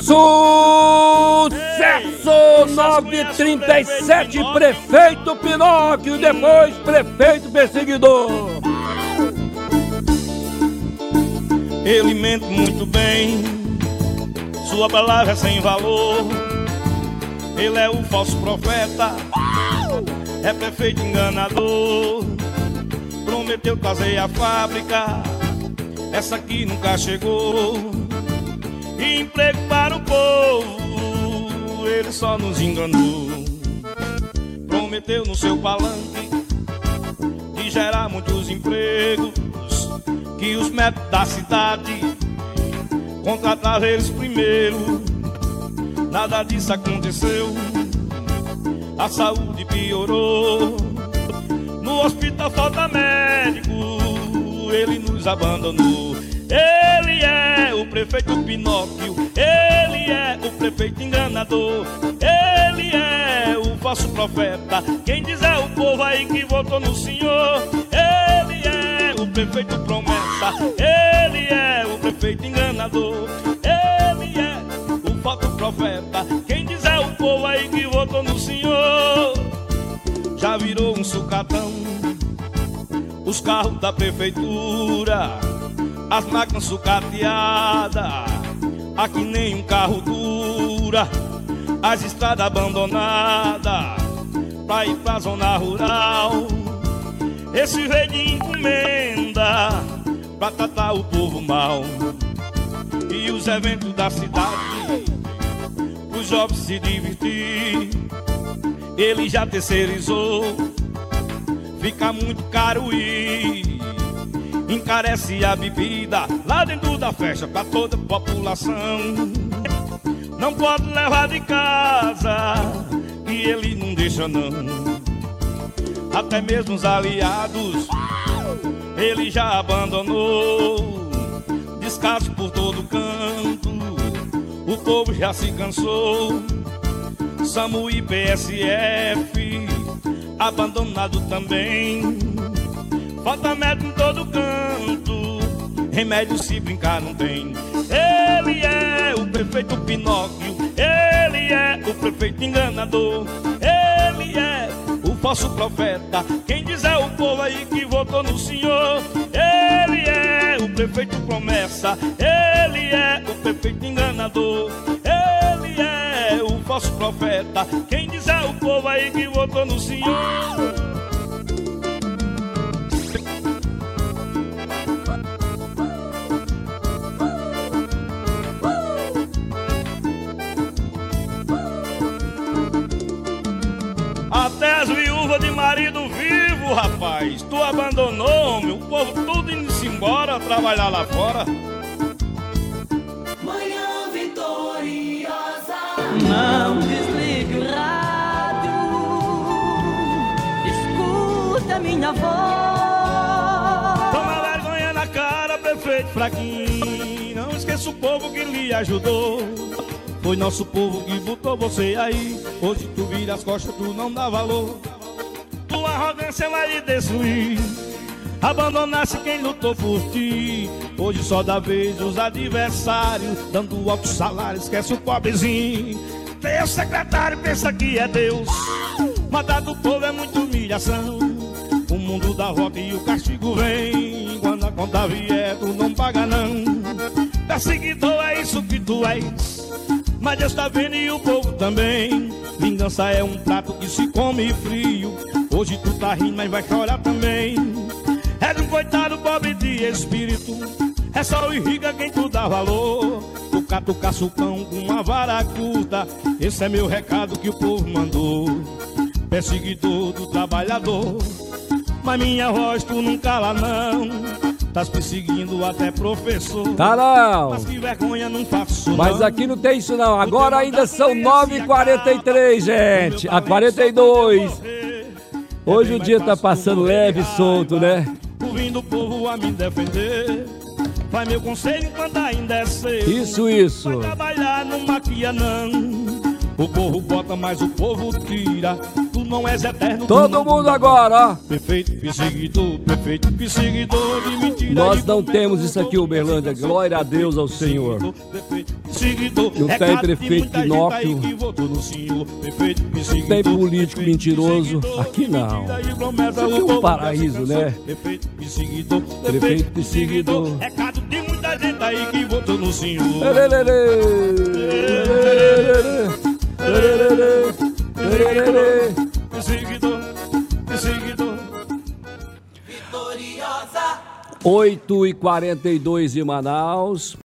Sucesso 937, prefeito Pinóquio, depois prefeito perseguidor. Ele mente muito bem, sua palavra é sem valor. Ele é o falso profeta, é prefeito enganador. Prometeu trazer a fábrica, essa aqui nunca chegou. E emprego para o povo, ele só nos enganou. Prometeu no seu palanque de gerar muitos empregos, que os médicos da cidade contrataram eles primeiro. Nada disso aconteceu, a saúde piorou. No hospital falta médico, ele nos abandonou. Ele é o prefeito Pinóquio, ele é o prefeito enganador. Ele é o falso profeta, quem diz é o povo aí que votou no senhor. Ele é o prefeito promessa, ele é o prefeito enganador. Ele é o falso profeta, quem diz é o povo aí que votou no senhor. Já virou um sucatão os carros da prefeitura, as máquinas sucateadas, aqui nem um carro dura. As estradas abandonadas pra ir pra zona rural. Esse veio de encomenda pra tratar o povo mal. E os eventos da cidade, os jovens se divertir, ele já terceirizou. Fica muito caro ir, encarece a bebida lá dentro da festa pra toda a população. Não pode levar de casa, que ele não deixa não. Até mesmo os aliados ele já abandonou. Descaso por todo canto, o povo já se cansou. SAMU e PSF abandonado também. Falta médico em todo canto, remédio se brincar não tem. Ele é o prefeito Pinóquio, ele é o prefeito enganador. Ele é o falso profeta, quem diz é o povo aí que votou no senhor. Ele é o prefeito promessa, ele é o prefeito enganador. Ele é o falso profeta, quem diz é o povo aí que votou no senhor. Até as viúvas de marido vivo, rapaz, tu abandonou, meu povo tudo indo-se embora, trabalhar lá fora. Manhã vitoriosa. Não desligue o rádio, escuta minha voz. Toma vergonha na cara, prefeito fraquinho, não esqueça o povo que lhe ajudou. Foi nosso povo que botou você aí. Hoje tu vira as costas, tu não dá valor. Tua arrogância vai lhe destruir. Abandonasse quem lutou por ti. Hoje só dá vez os adversários, dando alto salário, esquece o pobrezinho. Teu secretário pensa que é Deus. Matar do povo é muita humilhação. O mundo dá volta e o castigo vem. Quando a conta vier, tu não paga não. Perseguidor é isso que tu és, mas Deus tá vendo e o povo também. Vingança é um prato que se come frio. Hoje tu tá rindo, mas vai chorar também. É de um coitado pobre de espírito, é só o irriga quem tu dá valor. Tu cata o caçucão com uma vara curta. Esse é meu recado que o povo mandou. Perseguidor do trabalhador, mas minha voz tu não cala não. Tás perseguindo até professor. Tá não. Mas que vergonha, não faço não. Mas aqui não tem isso não. Agora ainda são 9h43, gente. A 42. Hoje o dia tá passando leve e solto, né? Ouvindo o povo a me defender. Vai meu conselho enquanto ainda é cedo. Isso. Vai trabalhar, não maquia não. O povo bota, mas o povo tira. Tu não és eterno. Todo mundo agora, ó. Prefeito perseguidor de mentira. Nós não temos isso aqui, Uberlândia. Glória a Deus ao Senhor. perseguidor. Não tem Recado de prefeito muita gente Pinóquio. aí que votou no senhor. Prefeito perseguidor. Tem político Prefeito mentiroso. perseguidor. Aqui não. Mentira e promessa, Aqui é o um povo paraíso, já se cansou. né? Prefeito perseguidor. Prefeito perseguidor. Recado de muita gente aí que votou no senhor. Perseguidor, perseguidor. 8h42 em Manaus.